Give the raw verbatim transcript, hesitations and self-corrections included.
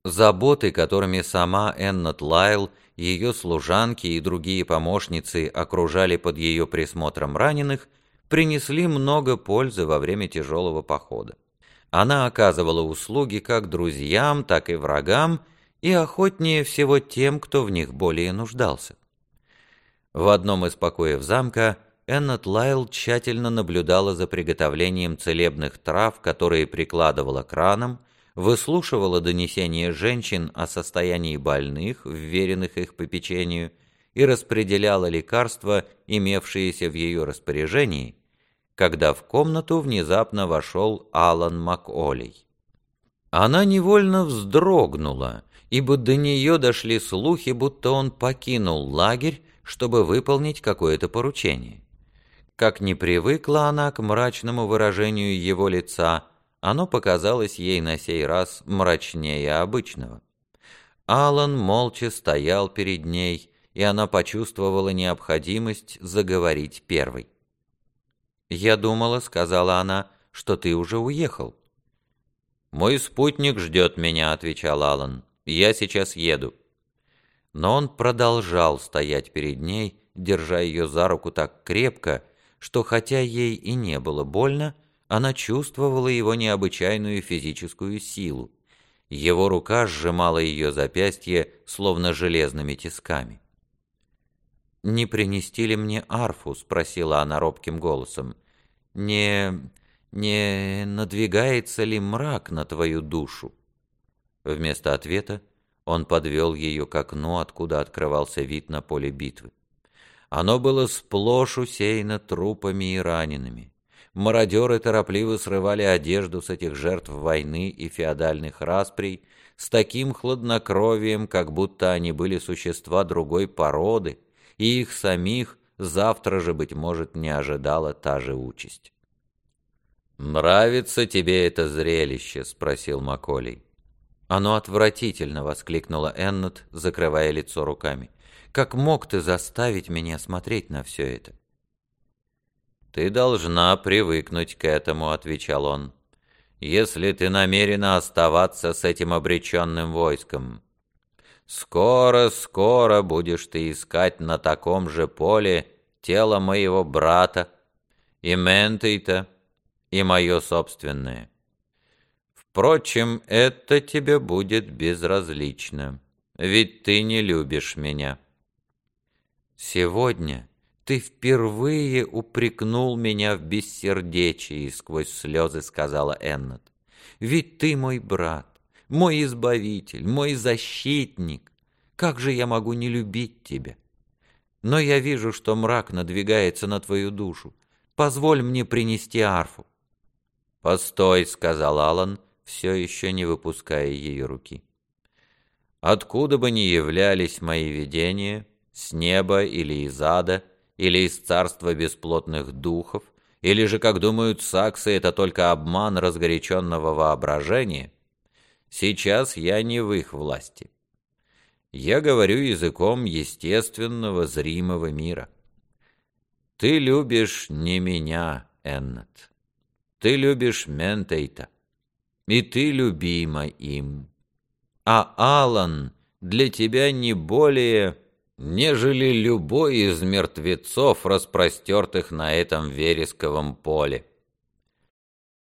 Заботы, которыми сама Эннет Лайл, ее служанки и другие помощницы окружали под ее присмотром раненых, принесли много пользы во время тяжелого похода. Она оказывала услуги как друзьям, так и врагам, и охотнее всего тем, кто в них более нуждался. В одном из покоев замка Эннет Лайл тщательно наблюдала за приготовлением целебных трав, которые прикладывала к ранам, выслушивала донесения женщин о состоянии больных, вверенных их попечению, и распределяла лекарства, имевшиеся в ее распоряжении, когда в комнату внезапно вошел Алан Маколей. Она невольно вздрогнула, ибо до нее дошли слухи, будто он покинул лагерь, чтобы выполнить какое-то поручение. Как не привыкла она к мрачному выражению его лица, оно показалось ей на сей раз мрачнее обычного. Алан молча стоял перед ней, и она почувствовала необходимость заговорить первой. «Я думала, — сказала она, — что ты уже уехал». «Мой спутник ждет меня», — отвечал Алан. «Я сейчас еду». Но он продолжал стоять перед ней, держа ее за руку так крепко, что хотя ей и не было больно, она чувствовала его необычайную физическую силу. Его рука сжимала ее запястье, словно железными тисками. «Не принести ли мне арфу?» — спросила она робким голосом. «Не... не надвигается ли мрак на твою душу?» Вместо ответа он подвел ее к окну, откуда открывался вид на поле битвы. Оно было сплошь усеяно трупами и ранеными. Мародеры торопливо срывали одежду с этих жертв войны и феодальных расприй с таким хладнокровием, как будто они были существа другой породы, и их самих завтра же, быть может, не ожидала та же участь. «Нравится тебе это зрелище?» — спросил Маколей. «Оно отвратительно!» — воскликнула Эннет, закрывая лицо руками. «Как мог ты заставить меня смотреть на все это?» «Ты должна привыкнуть к этому», — отвечал он, «если ты намерена оставаться с этим обреченным войском. Скоро, скоро будешь ты искать на таком же поле тело моего брата, и Ментейта, и мое собственное. Впрочем, это тебе будет безразлично, ведь ты не любишь меня». «Сегодня ты впервые упрекнул меня в бессердечии», — сквозь слезы сказала Эннет. «Ведь ты мой брат, мой избавитель, мой защитник. Как же я могу не любить тебя? Но я вижу, что мрак надвигается на твою душу. Позволь мне принести арфу». «Постой», — сказал Алан, все еще не выпуская ее руки. «Откуда бы ни являлись мои видения, с неба или из ада, или из царства бесплотных духов, или же, как думают саксы, это только обман разгоряченного воображения, сейчас я не в их власти. Я говорю языком естественного, зримого мира. Ты любишь не меня, Эннет. Ты любишь Ментейта, и ты любима им. А Алан для тебя не более, нежели любой из мертвецов, распростертых на этом вересковом поле.